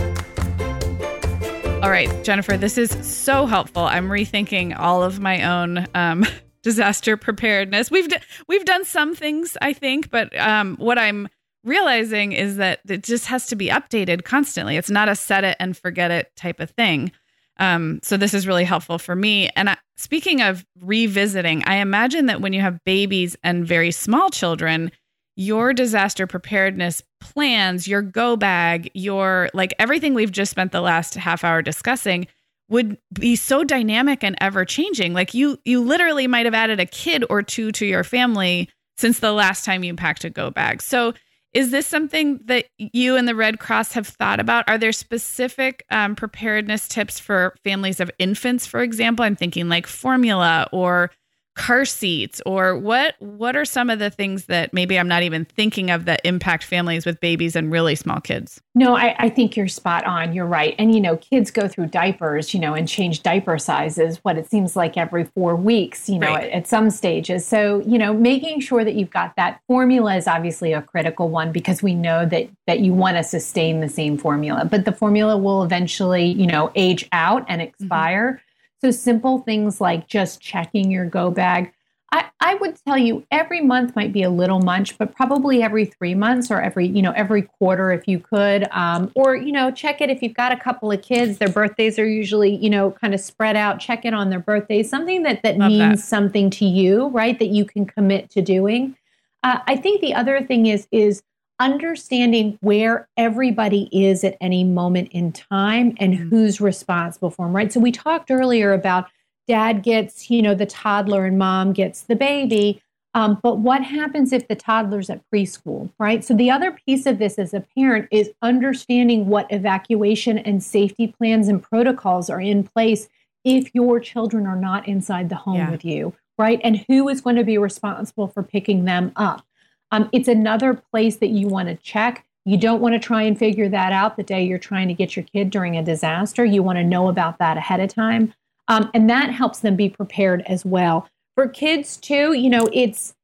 All right, Jennifer, this is so helpful. I'm rethinking all of my own um, disaster preparedness. We've d- we've done some things, I think, but um, what I'm realizing is that it just has to be updated constantly. It's not a set it and forget it type of thing. Um, so this is really helpful for me. And I, speaking of revisiting, I imagine that when you have babies and very small children, your disaster preparedness plans, your go bag, your like everything we've just spent the last half hour discussing would be so dynamic and ever changing. Like you, you literally might have added a kid or two to your family since the last time you packed a go bag. So is this something that you and the Red Cross have thought about? Are there specific um, preparedness tips for families of infants, for example? I'm thinking like formula or car seats, or what what are some of the things that maybe I'm not even thinking of that impact families with babies and really small kids? No, I, I think you're spot on. You're right. And, you know, kids go through diapers, you know, and change diaper sizes, what it seems like every four weeks, you know, right. at, at some stages. So, you know, making sure that you've got that formula is obviously a critical one because we know that that you want to sustain the same formula, but the formula will eventually, you know, age out and expire. Mm-hmm. So simple things like just checking your go bag. I, I would tell you every month might be a little much, but probably every three months or every, you know, every quarter if you could, um, or, you know, check it if you've got a couple of kids, their birthdays are usually, you know, kind of spread out, check in on their birthdays, something that, that means that. something to you, right? That you can commit to doing. Uh, I think the other thing is, is understanding where everybody is at any moment in time and mm-hmm. who's responsible for them, right? So we talked earlier about dad gets, you know, the toddler and mom gets the baby. Um, but what happens if the toddler's at preschool, right? So the other piece of this as a parent is understanding what evacuation and safety plans and protocols are in place if your children are not inside the home yeah. with you, right? And who is going to be responsible for picking them up? Um, it's another place that you want to check. You don't want to try and figure that out the day you're trying to get your kid during a disaster. You want to know about that ahead of time. Um, and that helps them be prepared as well. For kids too, you know, it's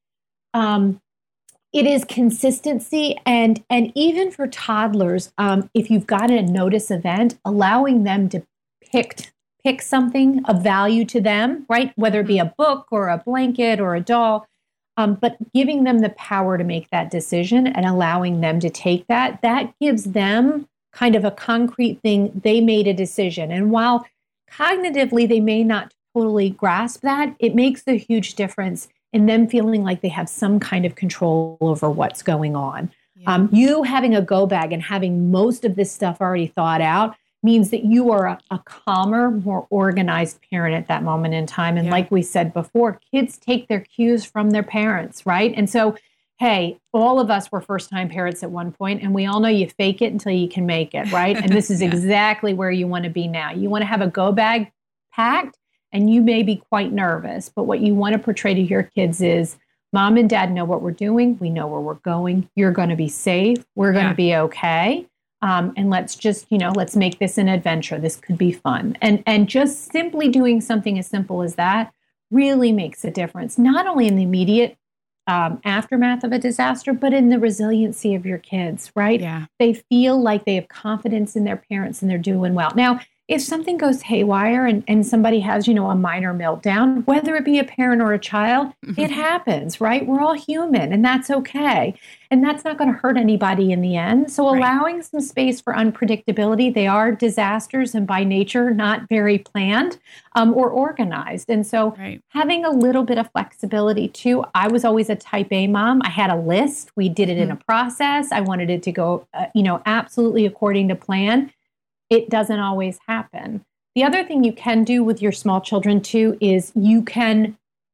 um, it is consistency. And, and even for toddlers, um, if you've got a notice event, allowing them to pick, pick something of value to them, right? Whether it be a book or a blanket or a doll. Um, but giving them the power to make that decision and allowing them to take that, that gives them kind of a concrete thing. They made a decision. And while cognitively they may not totally grasp that, it makes a huge difference in them feeling like they have some kind of control over what's going on. Yeah. Um, you having a go bag and having most of this stuff already thought out means that you are a, a calmer, more organized parent at that moment in time. And yeah. like we said before, kids take their cues from their parents, right? And so, hey, all of us were first-time parents at one point, and we all know you fake it until you can make it, right? And this is yeah. exactly where you want to be now. You want to have a go bag packed, and you may be quite nervous, but what you want to portray to your kids is, mom and dad know what we're doing. We know where we're going. You're going to be safe. We're going yeah. to be okay. Um, and let's just, you know, let's make this an adventure. This could be fun. And and just simply doing something as simple as that really makes a difference, not only in the immediate um, aftermath of a disaster, but in the resiliency of your kids, right? Yeah. They feel like they have confidence in their parents and they're doing well. Now, if something goes haywire and, and somebody has, you know, a minor meltdown, whether it be a parent or a child, mm-hmm. it happens, right? We're all human, and that's okay. And that's not going to hurt anybody in the end. So allowing right. some space for unpredictability, they are disasters and by nature not very planned um, or organized. And so right. having a little bit of flexibility too. I was always a type A mom. I had a list. We did it mm-hmm. in a process. I wanted it to go, uh, you know, absolutely according to plan. It doesn't always happen. The other thing you can do with your small children too is you can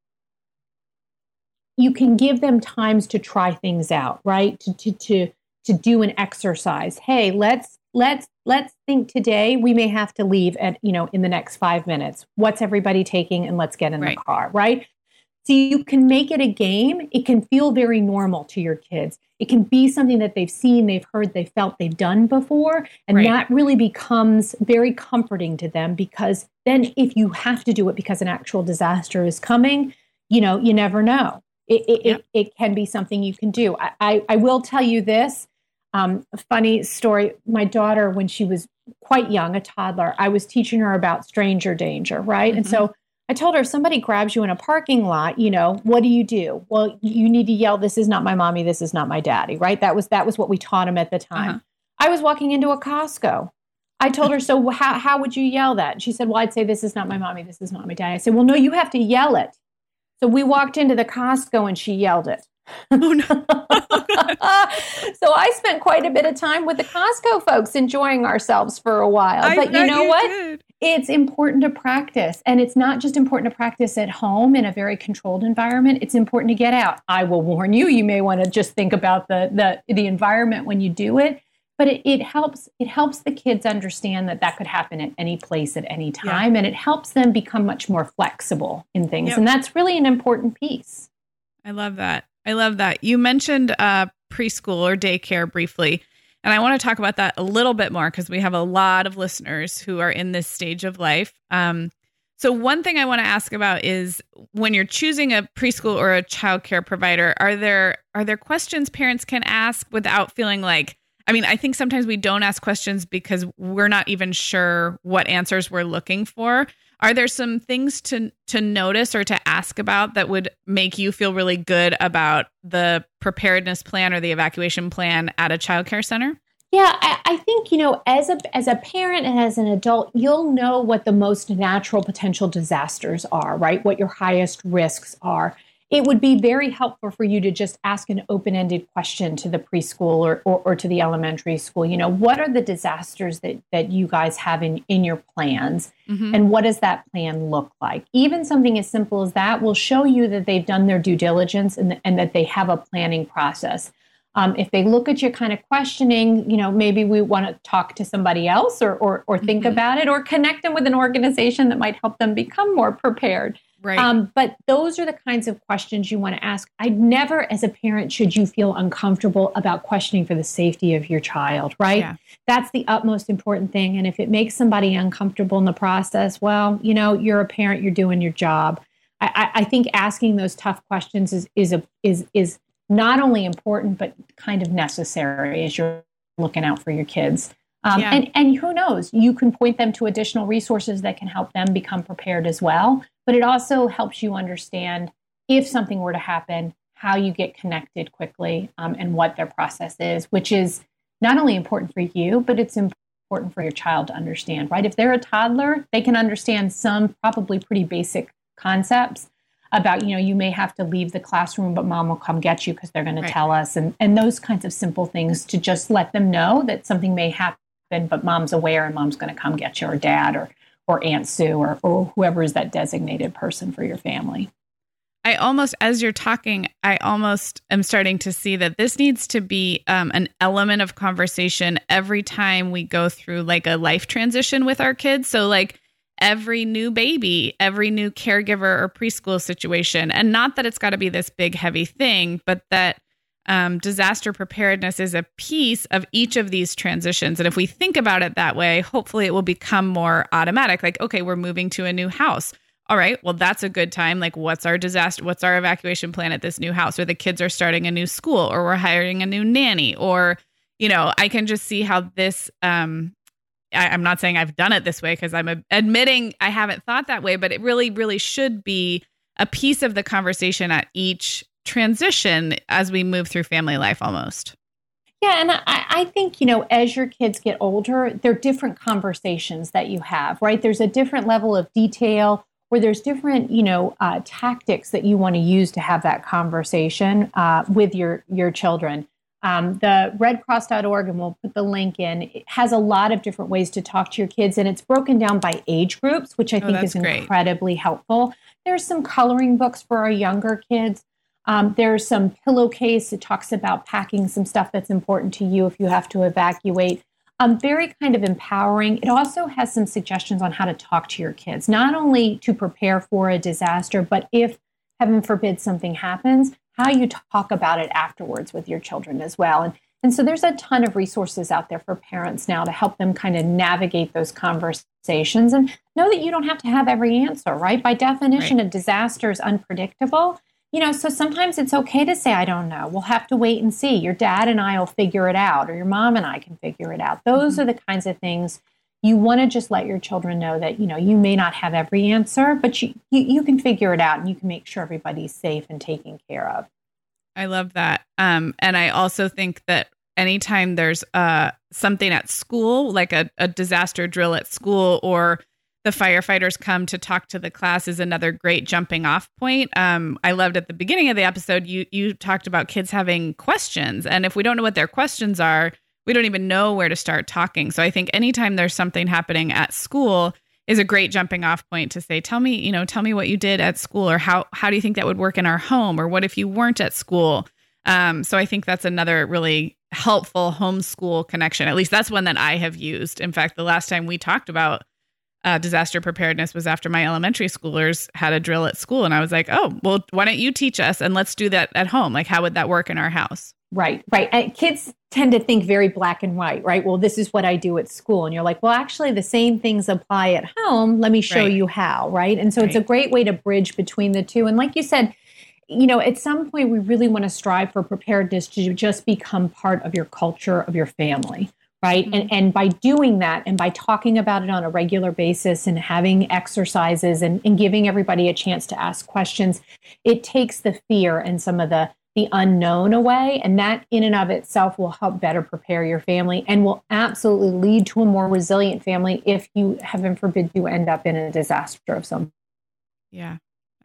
you can give them times to try things out, right? To to to to do an exercise. Hey, let's let's let's think today we may have to leave at, you know, in the next five minutes. What's everybody taking? And let's get in right. the car, right? So you can make it a game. It can feel very normal to your kids. It can be something that they've seen, they've heard, they've felt, they've done before. And right. that really becomes very comforting to them, because then if you have to do it because an actual disaster is coming, you know, you never know. It it, yep. it, it can be something you can do. I, I, I will tell you this, um, a funny story. My daughter, when she was quite young, a toddler, I was teaching her about stranger danger, right? Mm-hmm. And so I told her, if somebody grabs you in a parking lot, you know, what do you do? Well, you need to yell, "This is not my mommy, this is not my daddy," right? That was that was what we taught him at the time. Uh-huh. I was walking into a Costco. I told her, so how how would you yell that? And she said, well, I'd say, "This is not my mommy, this is not my daddy." I said, well, no, you have to yell it. So we walked into the Costco and she yelled it. Oh, no. So I spent quite a bit of time with the Costco folks enjoying ourselves for a while. I but you know you what? Did. It's important to practice. And it's not just important to practice at home in a very controlled environment. It's important to get out. I will warn you, you may want to just think about the the, the environment when you do it. But it, it helps it helps the kids understand that that could happen at any place at any time. Yeah. And it helps them become much more flexible in things. Yep. And that's really an important piece. I love that. I love that. You mentioned uh, preschool or daycare briefly. And I want to talk about that a little bit more because we have a lot of listeners who are in this stage of life. Um, so one thing I want to ask about is when you're choosing a preschool or a childcare provider, are there are there questions parents can ask without feeling like, I mean, I think sometimes we don't ask questions because we're not even sure what answers we're looking for. Are there some things to to notice or to ask about that would make you feel really good about the preparedness plan or the evacuation plan at a childcare center? Yeah, I, I think, you know, as a as a parent and as an adult, you'll know what the most natural potential disasters are, right? What your highest risks are. It would be very helpful for you to just ask an open-ended question to the preschool or, or, or to the elementary school. You know, what are the disasters that, that you guys have in, in your plans? Mm-hmm. And what does that plan look like? Even something as simple as that will show you that they've done their due diligence and, and that they have a planning process. Um, if they look at you kind of questioning, you know, maybe we want to talk to somebody else or, or, or think mm-hmm. about it or connect them with an organization that might help them become more prepared. Right. Um, but those are the kinds of questions you want to ask. I never, as a parent, should you feel uncomfortable about questioning for the safety of your child, right? Yeah. That's the utmost important thing. And if it makes somebody uncomfortable in the process, well, you know, you're a parent, you're doing your job. I, I think asking those tough questions is is a is is not only important, but kind of necessary as you're looking out for your kids. Um, yeah. and, and who knows, you can point them to additional resources that can help them become prepared as well. But it also helps you understand if something were to happen, how you get connected quickly um, and what their process is, which is not only important for you, but it's important for your child to understand, right? If they're a toddler, they can understand some probably pretty basic concepts about, you know, you may have to leave the classroom, but mom will come get you because they're going right. to tell us. And, and those kinds of simple things to just let them know that something may happen, but mom's aware and mom's going to come get you, or dad or or Aunt Sue or, or whoever is that designated person for your family. I almost, as you're talking, I almost am starting to see that this needs to be um, an element of conversation every time we go through like a life transition with our kids. So like every new baby, every new caregiver or preschool situation. And not that it's got to be this big, heavy thing, but that Um, disaster preparedness is a piece of each of these transitions. And if we think about it that way, hopefully it will become more automatic. Like, okay, we're moving to a new house. All right, well, that's a good time. Like, what's our disaster? What's our evacuation plan at this new house? Or the kids are starting a new school, or we're hiring a new nanny, or, you know, I can just see how this, um, I, I'm not saying I've done it this way because I'm a, admitting I haven't thought that way, but it really, really should be a piece of the conversation at each transition as we move through family life almost. Yeah. And I, I think, you know, as your kids get older, there are different conversations that you have, right? There's a different level of detail, or there's different, you know, uh, tactics that you want to use to have that conversation uh, with your, your children. Um, the red cross dot org, and we'll put the link in, it has a lot of different ways to talk to your kids, and it's broken down by age groups, which I think oh, is great. Incredibly helpful. There's some coloring books for our younger kids. Um, there's some pillowcase. It talks about packing some stuff that's important to you if you have to evacuate. Um, very kind of empowering. It also has some suggestions on how to talk to your kids, not only to prepare for a disaster, but if, heaven forbid, something happens, how you talk about it afterwards with your children as well. And, and so there's a ton of resources out there for parents now to help them kind of navigate those conversations and know that you don't have to have every answer, right? By definition, right. A disaster is unpredictable. You know, so sometimes it's okay to say, I don't know. We'll have to wait and see. Your dad and I will figure it out, or your mom and I can figure it out. Those mm-hmm. are the kinds of things you want to just let your children know that, you know, you may not have every answer, but you, you, you can figure it out and you can make sure everybody's safe and taken care of. I love that. Um, and I also think that anytime there's uh, something at school, like a, a disaster drill at school, or the firefighters come to talk to the class, is another great jumping off point. Um, I loved at the beginning of the episode, you you talked about kids having questions. And if we don't know what their questions are, we don't even know where to start talking. So I think anytime there's something happening at school is a great jumping off point to say, tell me, you know, tell me what you did at school, or how, how do you think that would work in our home? Or what if you weren't at school? Um, so I think that's another really helpful homeschool connection. At least that's one that I have used. In fact, the last time we talked about Uh, disaster preparedness was after my elementary schoolers had a drill at school. And I was like, oh, well, why don't you teach us and let's do that at home? Like, how would that work in our house? Right, right. And kids tend to think very black and white, right? Well, this is what I do at school. And you're like, well, actually, the same things apply at home. Let me show right. you how, right? And so right. it's a great way to bridge between the two. And like you said, you know, at some point, we really want to strive for preparedness to just become part of your culture, of your family. Right. Mm-hmm. And and by doing that, and by talking about it on a regular basis and having exercises and, and giving everybody a chance to ask questions, it takes the fear and some of the, the unknown away. And that in and of itself will help better prepare your family and will absolutely lead to a more resilient family if you, heaven forbid, you end up in a disaster of some. Yeah,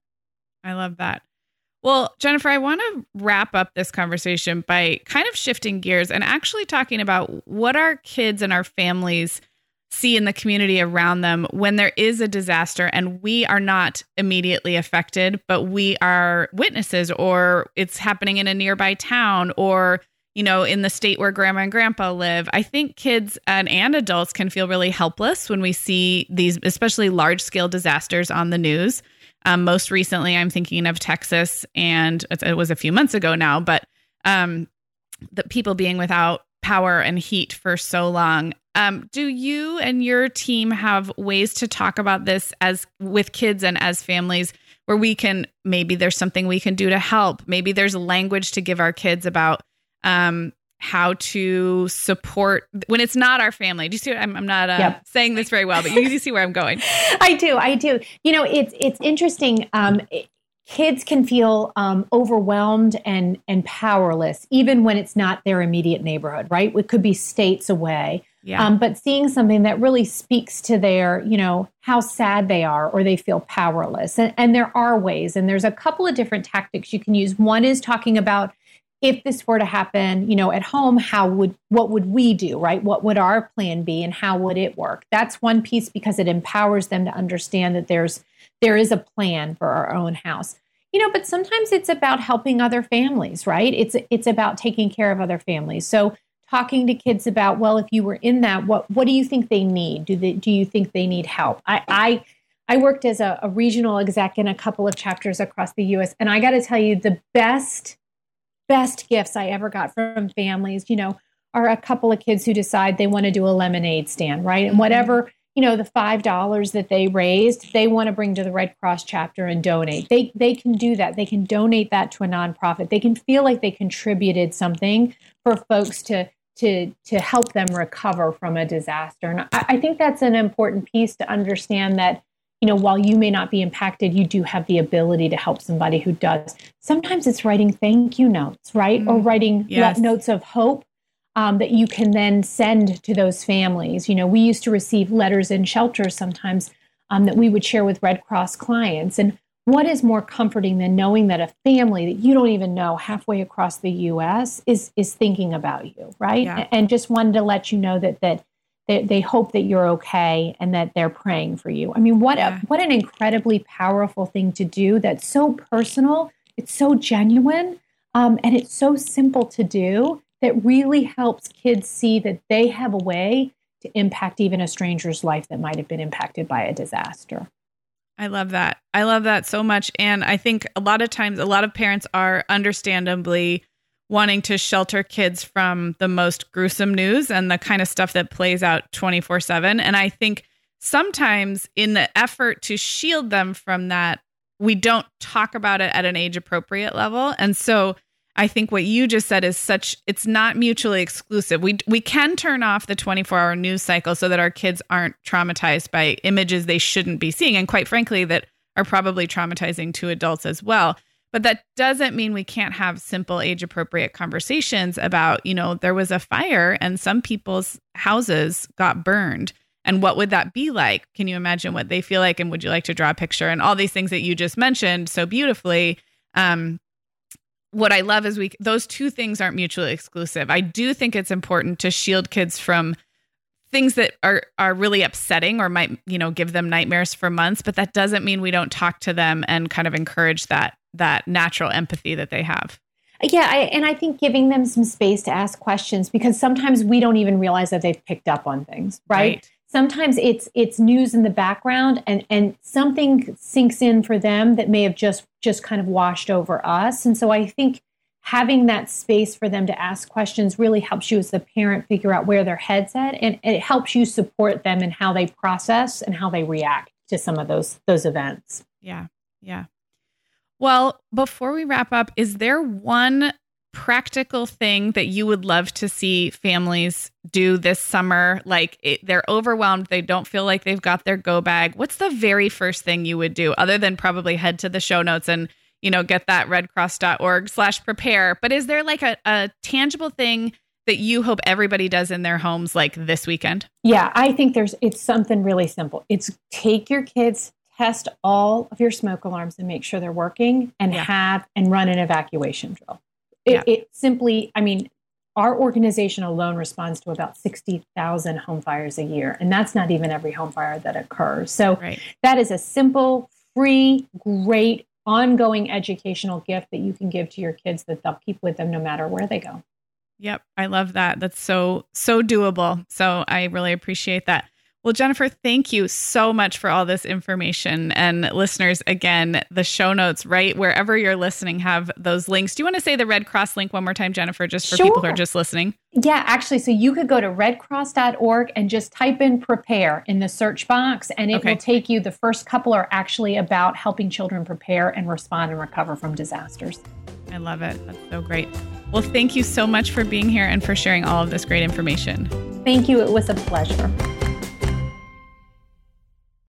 I love that. Well, Jennifer, I want to wrap up this conversation by kind of shifting gears and actually talking about what our kids and our families see in the community around them when there is a disaster and we are not immediately affected, but we are witnesses, or it's happening in a nearby town, or, you know, in the state where grandma and grandpa live. I think kids and, and adults can feel really helpless when we see these, especially large scale disasters on the news. Um, most recently, I'm thinking of Texas, and it was a few months ago now, but um, the people being without power and heat for so long. Um, do you and your team have ways to talk about this as with kids and as families, where we can, maybe there's something we can do to help? Maybe there's language to give our kids about um, how to support when it's not our family. Do you see what I'm, I'm not uh, yep. saying this very well, but you, you see where I'm going. I do. I do. You know, it's, it's interesting. Um, it, kids can feel um, overwhelmed and, and powerless, even when it's not their immediate neighborhood, right? It could be states away. Yeah. Um, but seeing something that really speaks to their, you know, how sad they are, or they feel powerless. And, and there are ways, and there's a couple of different tactics you can use. One is talking about, if this were to happen, you know, at home, how would, what would we do, right? What would our plan be and how would it work? That's one piece, because it empowers them to understand that there's, there is a plan for our own house. You know, but sometimes it's about helping other families, right? It's, it's about taking care of other families. So talking to kids about, well, if you were in that, what, what do you think they need? Do they, do you think they need help? I, I, I worked as a, a regional exec in a couple of chapters across the U S, and I got to tell you, the best best gifts I ever got from families, you know, are a couple of kids who decide they want to do a lemonade stand, right? And whatever, you know, the five dollars that they raised, they want to bring to the Red Cross chapter and donate. They they can do that. They can donate that to a nonprofit. They can feel like they contributed something for folks to to to help them recover from a disaster. And I, I think that's an important piece to understand that, you know, while you may not be impacted, you do have the ability to help somebody who does. Sometimes it's writing thank you notes, right? Mm, or writing yes. notes of hope um, that you can then send to those families. You know, we used to receive letters in shelters sometimes um, that we would share with Red Cross clients. And what is more comforting than knowing that a family that you don't even know halfway across the U S is is thinking about you, right? Yeah. And just wanted to let you know that that they, they hope that you're okay and that they're praying for you. I mean, what Yeah. a, what an incredibly powerful thing to do. That's so personal. It's so genuine, um, and it's so simple to do. That really helps kids see that they have a way to impact even a stranger's life that might have been impacted by a disaster. I love that. I love that so much. And I think a lot of times, a lot of parents are understandably wanting to shelter kids from the most gruesome news and the kind of stuff that plays out twenty-four seven. And I think sometimes in the effort to shield them from that, we don't talk about it at an age appropriate level. And so I think what you just said is such, it's not mutually exclusive. We we can turn off the twenty-four hour news cycle so that our kids aren't traumatized by images they shouldn't be seeing. And quite frankly, that are probably traumatizing to adults as well. But that doesn't mean we can't have simple age appropriate conversations about, you know, there was a fire and some people's houses got burned. And what would that be like? Can you imagine what they feel like? And would you like to draw a picture? And all these things that you just mentioned so beautifully. Um, What I love is we those two things aren't mutually exclusive. I do think it's important to shield kids from things that are are really upsetting or might, you know, give them nightmares for months, but that doesn't mean we don't talk to them and kind of encourage that that natural empathy that they have. Yeah, I, and I think giving them some space to ask questions, because sometimes we don't even realize that they've picked up on things, right? Right. Sometimes it's it's news in the background and, and something sinks in for them that may have just, just kind of washed over us. And so I think having that space for them to ask questions really helps you as the parent figure out where their head's at, and it helps you support them in how they process and how they react to some of those those events. Yeah, yeah. Well, before we wrap up, is there one practical thing that you would love to see families do this summer? Like it, they're overwhelmed. They don't feel like they've got their go bag. What's the very first thing you would do other than probably head to the show notes and, you know, get that redcross.org slash prepare. But is there like a, a tangible thing that you hope everybody does in their homes like this weekend? Yeah, I think there's, it's something really simple. It's take your kids, test all of your smoke alarms and make sure they're working, and Yeah. have and run an evacuation drill. It, Yeah. it simply, I mean, our organization alone responds to about sixty thousand home fires a year. And that's not even every home fire that occurs. So Right. that is a simple, free, great, ongoing educational gift that you can give to your kids that they'll keep with them no matter where they go. Yep. I love that. That's so, so doable. So I really appreciate that. Well, Jennifer, thank you so much for all this information. And listeners, again, the show notes, right wherever you're listening, have those links. Do you want to say the Red Cross link one more time, Jennifer, just for Sure. people who are just listening? Yeah, actually, so you could go to redcross dot org and just type in prepare in the search box, and it Okay. will take you, the first couple are actually about helping children prepare and respond and recover from disasters. I love it. That's so great. Well, thank you so much for being here and for sharing all of this great information. Thank you. It was a pleasure.